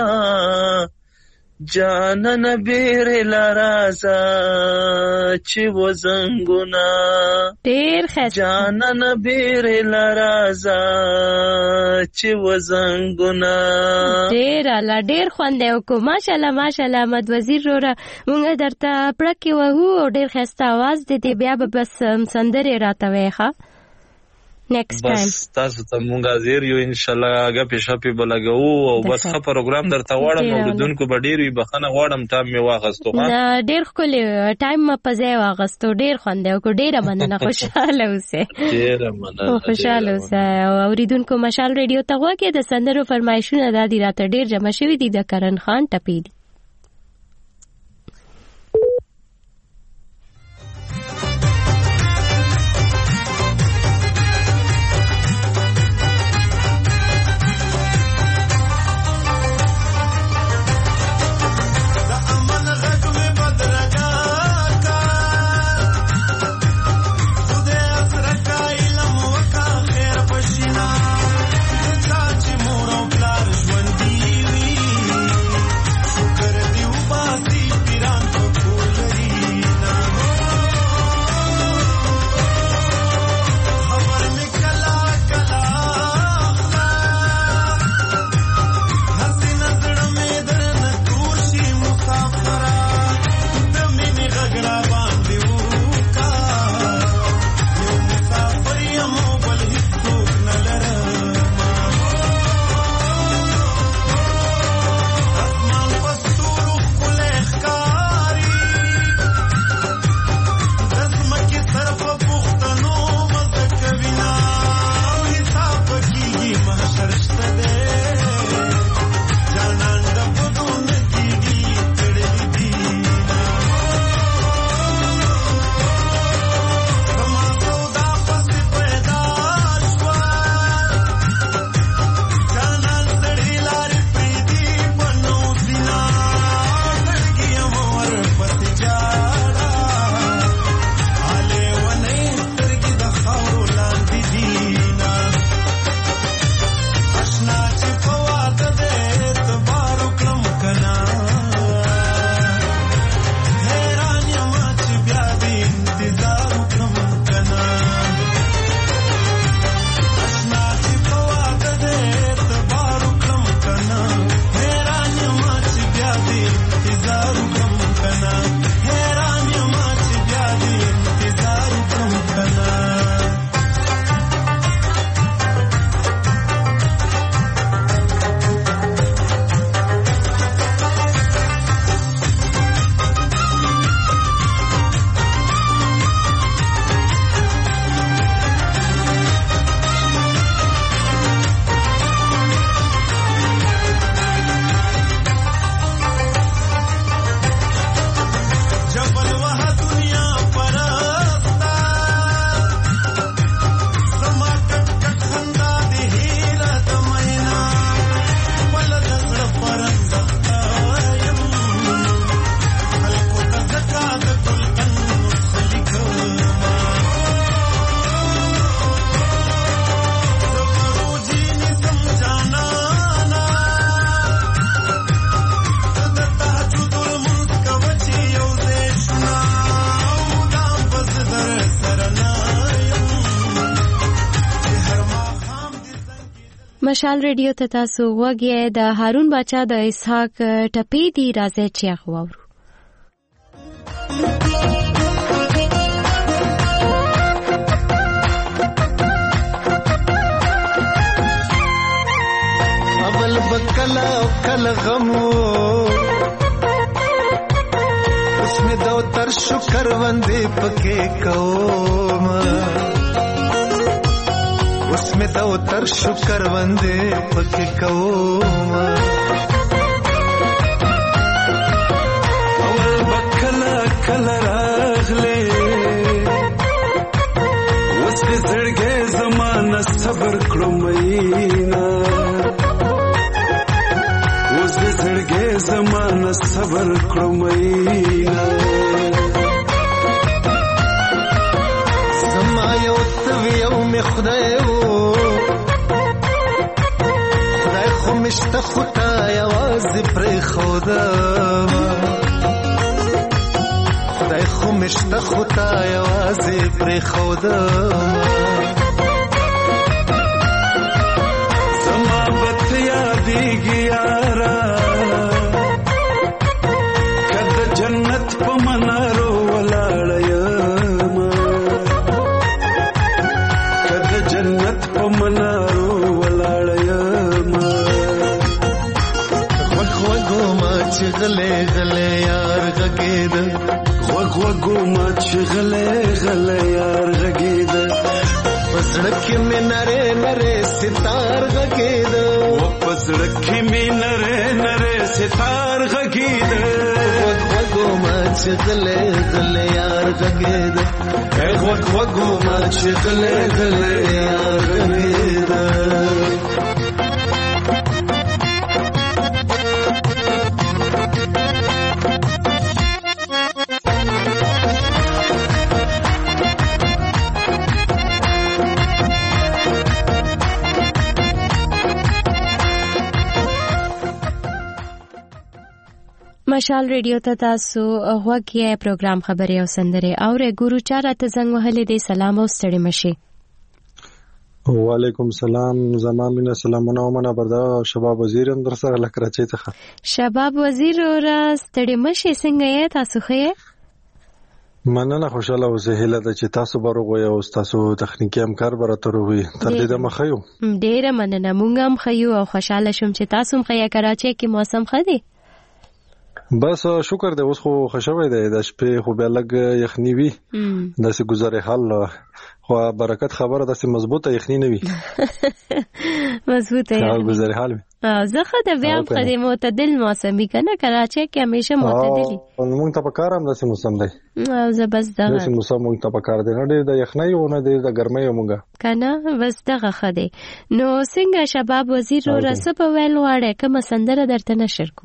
جانان بیرې لرازه چې و زنګونه ډېر ښه جانان بیرې لرازه چې و زنګونه ډېر اعلی ډېر خوند یې وکړو ماشاءالله ماشاءالله احمد وزیر وروره مونږ درته پړکې وهو او ډېر ښایسته اواز دی دی بیا به بس سندرې راته وایې ښه نیکسټ ټایم بس تاسو ته مونږ حاضر یو ان شاء الله غپې شپې بلګو او بس خه پروګرام درته واړم اوردونکو به ډیر وي بخنه واړم ټایم می واغستو نه ډیر خپل ټایم په ځای واغستو ډیر خوند او کو ډیره مننه خوشاله اوسه ډیره مننه خوشاله اوسه اوریدونکو مشال ریډیو ته وګورئ د سندرو فرمایشونه د دې راته ډیر جمع شوی دي د کرن خان ټپی دي مشال ریډیو ته تاسو وګورئ د هارون باچا د اسحاق ټپی دی راځي چې اخواورو اول بکلا کل غمو اسمه دو تر شکر وندې پکې کوم उसमें तो तर शुक्र वंदे पके कोम अवल बखला कलरागले उसके जड़गे जमाना सबर करो महीना उसके जड़गे जमाना सबर करो महीना समायो तवियो में खुदायो مشت خطا یوازې پرې خودم خدای خو مشت خطا یوازې پرې خودم زما بت یادېږي یارا که د جنت په منارو ولاړه یم که د جنت غلې غلې یار غږید وګ وګو ما چې غلې غلې یار غږید پسړک کې مې نره نره ستار غږید و پسړک کې مې نره نره ستار غږید وګ وګو ما چې غلې غلې یار غږید وګ وګو ما چې غلې غلې یار غږید مشال ریډیو ته تاسو غوږی پروګرام خبري او سندره او ګورو چاره ته زنګ وهلې دي. سلام او ستړي مشي. وعلیکم سلام. زمامینه سلامونه ومنه بردا شباب وزیر هم در سره لکراچي ته. شباب وزیر را ستړي مشي څنګه یې تاسو خې؟ مننه خوشاله او زهیله د چې تاسو بروغوي او تاسو تخنیکی همکار براتروي تر دې د مخیو. ډیره مننه مونږ هم خیو او خوشاله شوم چې تاسو هم خیا کراچي کې موسم خدي. بس شکر دی اوس خو خوشاله دی د شپې خو به لګ یخنی وی داسې گزارې حال خو برکت خبره داسې مضبوطه یخنی نه وی مضبوطه یخنی گزارې حال زه خو د بیا په دې معتدل موسمي کنه کراچي کې همیشه معتدلی موږ ته په کار هم داسې موسم دی او زه بس دغه داسې موسم موږ ته په کار دی نه ډېر د یخنی او نه ډېر د ګرمۍ موږ کنه بس دغه خدي. نو څنګه شباب وزیر رسب ویل واړه کوم سندره درته نشر کو؟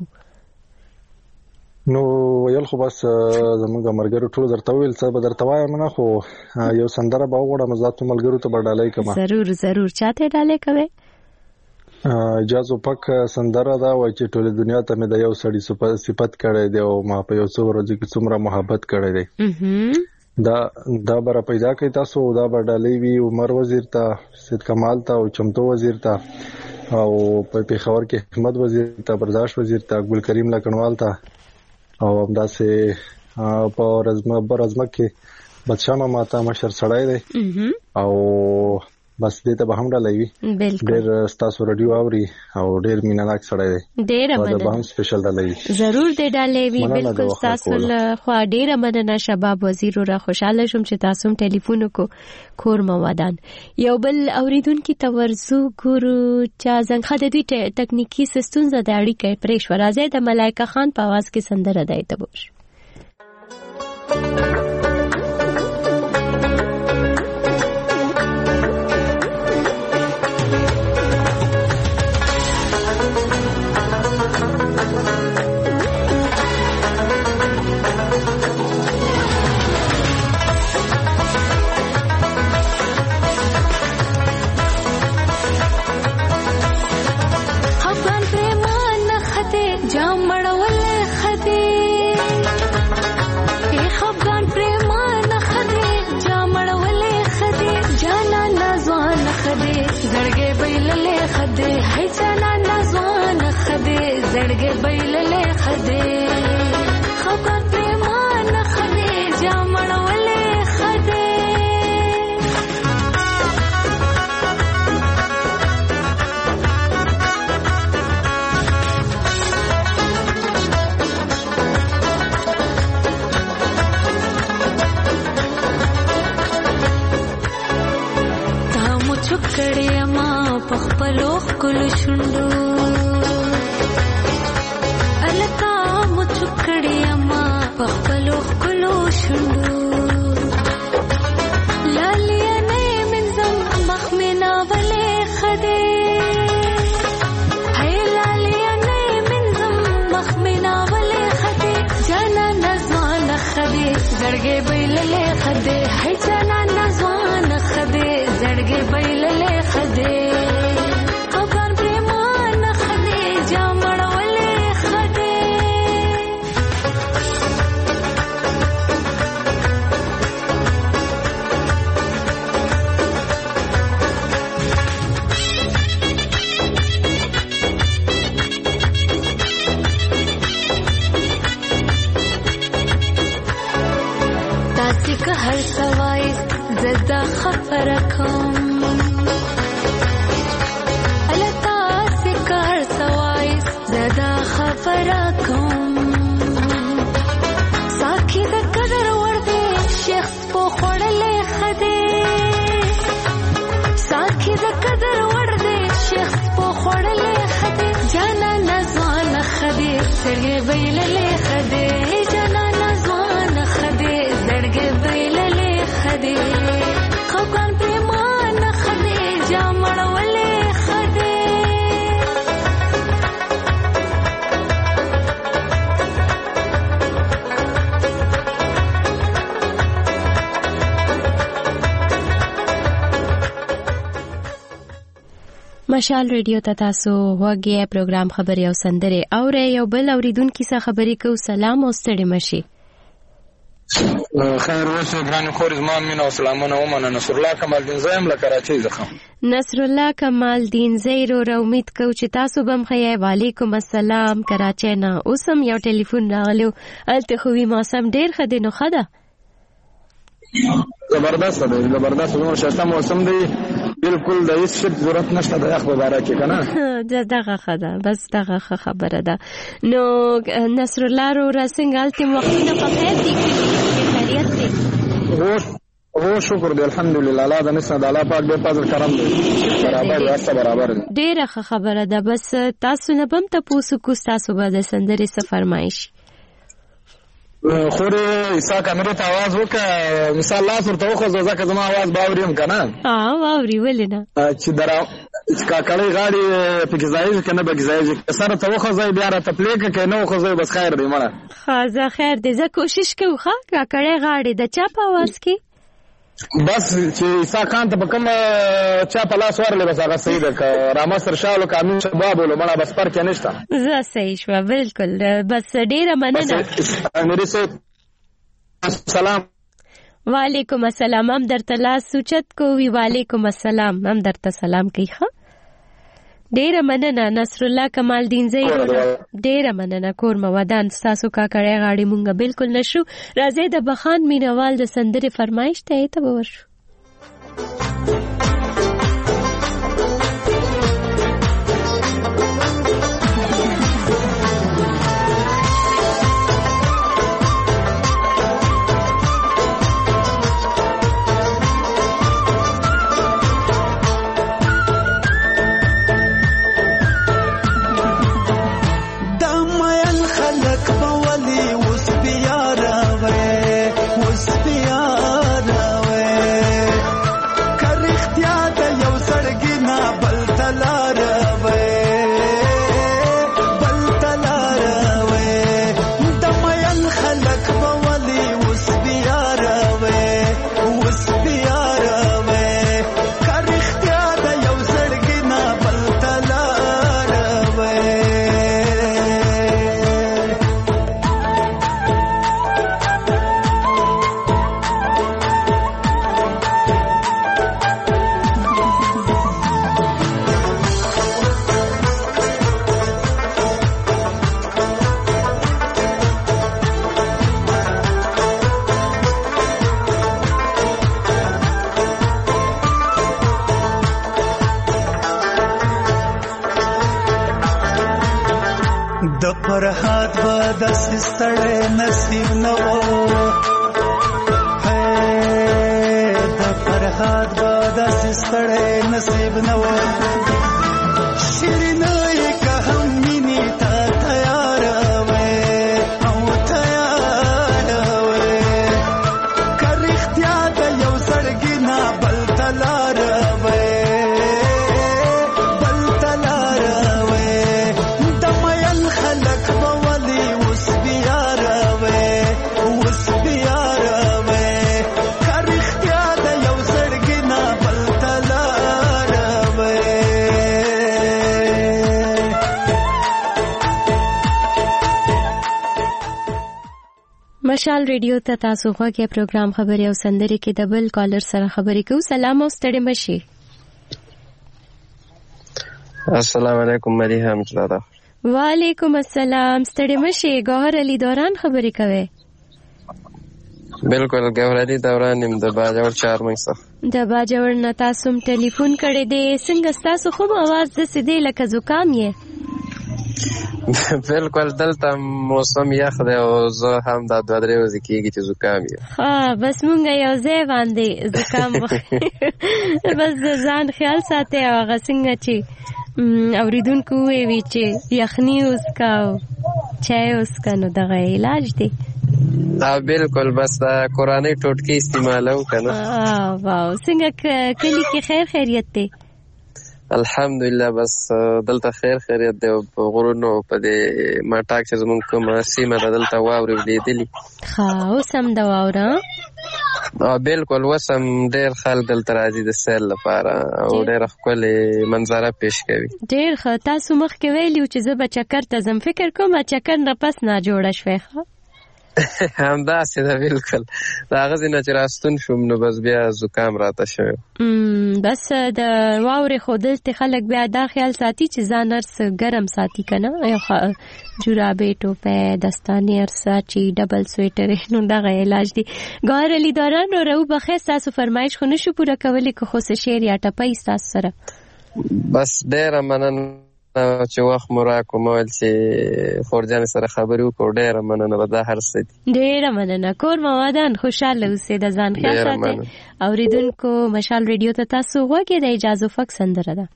نو ویل خو بس زموږ مرګرو ټول درته ویل څه به درته وایم نه خو یو سندره به وغوړم زاتو ملګرو ته به ډالۍ کوم. ضرور ضرور چاته ډالۍ کوي؟ اجازه پک سندره دا وای چې ټول دنیا ته مې د یو سړی صفت کړی دی او ما په یو څو ورځې کې څومره محبت کړی دی. دا دا بر پیدا کوي تاسو دا به ډالۍ وی عمر وزیر ته سید کمال ته او چمتو وزیر ته او په پیښور کې احمد وزیر ته برداشت وزیر ته ګل کریم لکنوال ته او همداسې په رزمه برزمه کې بادشاہ ماما ته مشر سړی دی او بس دې ته به هم ډالۍ وي. ډېر ستاسو رادیو اوري او ډېر مینه‌ناک سړی دی. ډېر مننه. به هم سپیشل ډالۍ ضرور دې ډالۍ وي. بالکل تاسو له خو ډېر مننه شباب وزیر را خوشاله شوم چې تاسو هم ټلیفون کو کور موادان یو بل اوریدونکو ته ورزو ګورو چې څنګه د دې ټکنیکی سیستم زده اړیکې پرېښ ورازه د ملایکه خان په आवाज کې سندره دایته بوش. زړګې بیللې خدای خبر پریمان خدای جامړولې خدای تا مو چکړې ما پخپلو خپل شوندو پخپلو خپلو شندو لالیانه منزم مخمنا ولی خده هی لالیانه منزم مخمنا ولی خده جانا نزوان خده زړګې بیللې خده هی جانا نزوان خده زړګې بیللې خده خبر پریمان خده مشال ریډیو ته تاسو وګورئ پروګرام خبري او سندره اورئ یو بل اوریدونکو څخه خبري کو. سلام او ستړي مشي. خیر اوسه ګران خور زمان مين او سلامونه ومنه. نصر الله کمال دین زایم له کراچۍ ځخه. نصر الله کمال دین زیرو را امید کو چې تاسو بم خیر. وعلیکم السلام کراچۍ نه اوسم یو ټلیفون راغلو. الته خوې موسم ډیر خدي نو خده زبردست دی زبردست نور شاسته موسم دی بالکل د هیڅ شي ضرورت نشته د اخبار بارکه کنه دغه خده بس دغه خبره ده. نو نصر الله رو رسنګال ته وختونه په خیر دي خیریت دي. او شکر دی الحمدلله الله د نسنه د الله پاک دې فضل کرم دی برابر واسه برابر دی. ډیره خبره ده. بس تاسو نه بم ته پوسو کو تاسو به د سندري څه فرمایش خوري عیسی کمرې ته आवाज وکړه مثال لا سره خو ځکه زما आवाज باوریم کنه. ها باوري ولنه چې درا چې کاکړی غاړي په گزایز کنه به گزایز سره ته خو ځای بیا را تپلیک کنه خو ځای بس خیر دی مړه. خازه خیر دې زه کوشش کوم ښه کاکړی غاړي د چا په आवाज کې بس چې عیسی خان ته کوم چا په لاس ورلې بس هغه صحیح ده. راما سر شالو کامل شباب له مړه بس پر کې نشته. زه صحیح شو بالکل. بس ډیره مننه. امیر صاحب السلام. وعلیکم السلام. هم درته لاس سوچت کوي. وعلیکم السلام. هم درته سلام کوي. ښه ډیره مننه نصر الله کمال دین زیرو. ډیره مننه کور مودان تاسو کا کړه غاړي مونږه بالکل نشو. راځي د بخان مینوال د سندره فرمایش ته ته ورشو. فرحات به داسې ستړی نصیب نه و. د فرحات به داسې ستړی نصیب نه و. شیرینه یې که هم مینې ته تیاره وې او تیاره وې که رښتیا د یو زړګي نه بل ته لاره وې مشال ریډیو ته تاسو غوږی پروګرام خبري او سندري کې د بل کالر سره خبري کوو. سلام او ستړي مشي. السلام علیکم مریه امجلاده. وعلیکم السلام. ستړي مشي. گوهر علي دوران خبري کوي. بالکل گوهر علي دوران نیم د باجوړ چارمنګ څخه. د باجوړ نه تاسو ټلیفون کړی دی. څنګه تاسو خو आवाज د سیدې لکه زکام یې؟ بالکل دلته موسم یخ دی او زه هم دا دوه درې ورځې کېږي چې زکام یم. ها بس مونږ یو ځای باندې زکام بس د ځان خیال ساتئ او هغه څنګه چې اوریدونکو ووایي چې یخني وڅښه او چای وڅښه نو دغه علاج دی. بالکل بس دا کورانۍ ټوټکې استعمالوم که نه. واو څنګه کلي کې خیر خیریت دی؟ الحمدلله بس دلته خیر خیریت دی. په غرونو په دې ماټاک چې زمونږ کومه سیمه ده دلته واورې ولیدلي. ښه اوس هم د واوره بالکل وسم ډېر خلک دلته راځي د سیل لپاره او ډېر ښکلې منظره پیش کوي. ډېر ښه. تاسو مخکې ویلي و چې زه به چکر ته ځم، فکر کوم چکر نه پس نه جوړه شوې. ښه همداسې ده، بالکل د هغه ځای نه چې راستون شوم نو بس بیا زکام راته شوی. بس د واورې خو دلته خلک بیا دا خیال ساتي چې ځان هر څه ګرم ساتي که نه، جورابې ټوپۍ دستانې هر څه چې ډبل سویټرې، نو دغه علاج دی. ګوهر علي داران رو رو بخیر، ستاسو فرمایش خو نشو پوره کولی که خو څه شعر یا ټپۍ ستاسو سره؟ بس ډېره مننه چې وخت مو راکړو، ما ویل چې خورجانې سره خبرې وکړو. ډېره مننه، به دا هر څه دي. ډېره مننه. کور مو ودان، خوشحاله اوسئ، د ځان خیال ساتئ. اورېدونکو مشال ریډیو ته تاسو غوږ د اجازه فک سندره ده.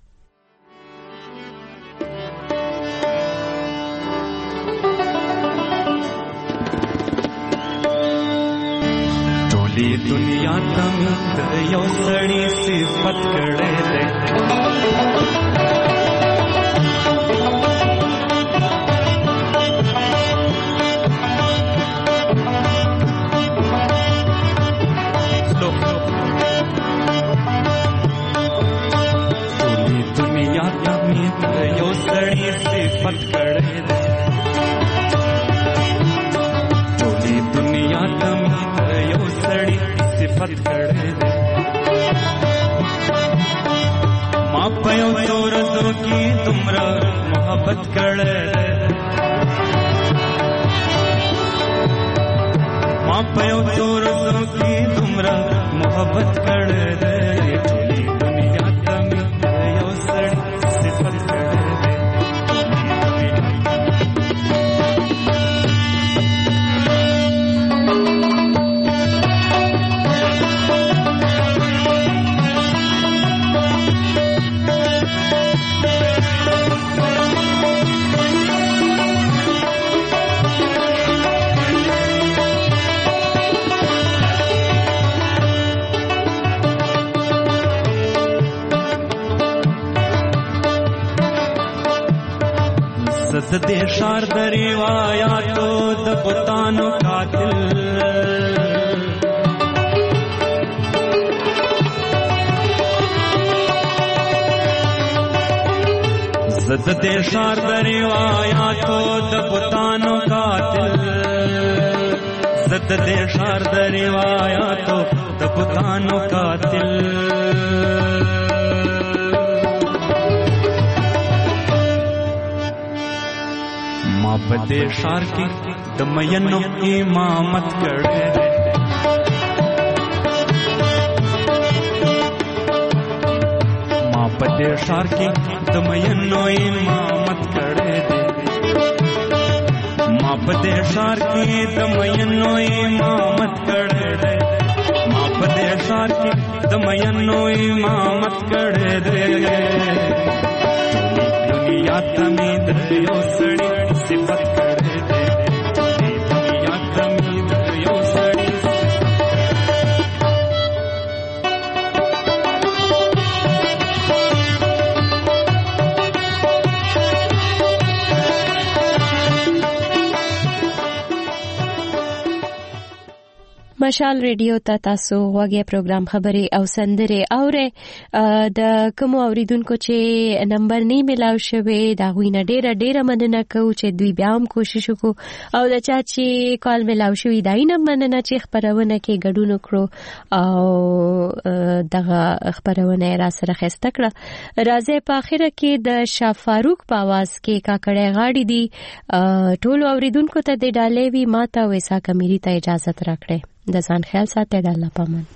ټولې دنیا ته د یو سړي صفت کړی دی، یو سړی صفت کړی دی، ټولې دنیا ته مې یو سړی صفت کړی دی. ما په یو څو ورځو کې دومره محبت کړی دی، ما په یو څو ورځو کې دومره محبت کړی دی. ټولې دنیا ته مې یو سړی صفت کړی دی. زه د ښار د روایاتو د بتانو قاتل، زه د ښار د روایاتو د بتانو قاتل، زه د ښار د روایاتو د بتانو قاتل. ما په دې ښار کې د مینو امامت کړی دی، ما په دې ښار کې د مینو امامت کړی دی، ما په دې ښار کې د مینو امامت کړی دی، ما په دې ښار کې د مینو امامت کړی دی. دنیا ته مې د یو سړي صفت کړی دی، دنیا ته مې د یو سړي مشال ریډیو ته تاسو غوږی پروګرام خبرې او سندرې اورئ. د کوم اوریدونکو چې نمبر نه ملاو شوی دا غوینه ډیره ډیره مننه کوو چې دوی بیا هم کوشش وکړو، او د چا چې کال ملاو شوی دا نه مننه چې خبرونه کې ګډون وکړو او دغه خبرونه را سره خسته کړه. راځي په اخره کې د شاه فاروق په आवाज کې کاکړې غاړي دي. ټول اوریدونکو ته د ډالې وی ماته وېسا کمیری ته اجازه راکړئ. د ځان خیال ساتئ. د الله پامان.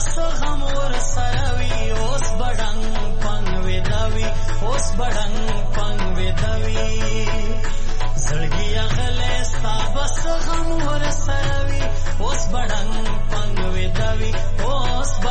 بس غم ور سروي اوس بډنګ پنګ ودوي اوس بډنګ پنګ ودوي زړګي غلې ستا بس غم ور سروي اوس بډنګ پنګ ودوي اوس